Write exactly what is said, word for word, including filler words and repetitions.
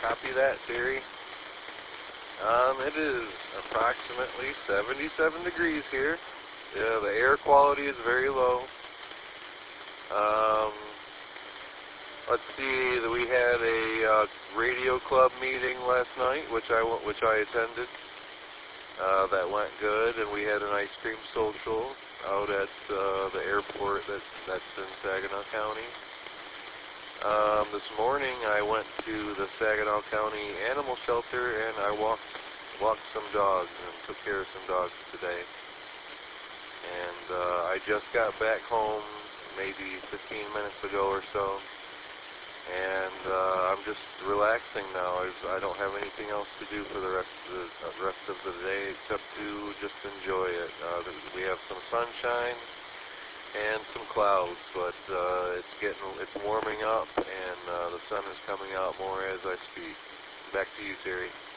Copy that, Terry. Um, it is approximately seventy-seven degrees here. Yeah, the air quality is very low. Um, let's see, we had a uh, radio club meeting last night, which I which I attended. Uh, that went good, and we had an ice cream social out at uh, the airport that that's in Saginaw County. Um, this morning I went to the Saginaw County Animal Shelter and I walked walked some dogs and took care of some dogs today. And uh, I just got back home maybe fifteen minutes ago or so, and uh, I'm just relaxing now. I've, I don't have anything else to do for the rest of the uh, rest of the day except to just enjoy it. Uh, we have some sunshine and some clouds, but uh, it's getting it's warming up, and uh, the sun is coming out more as I speak. Back to you, Terry.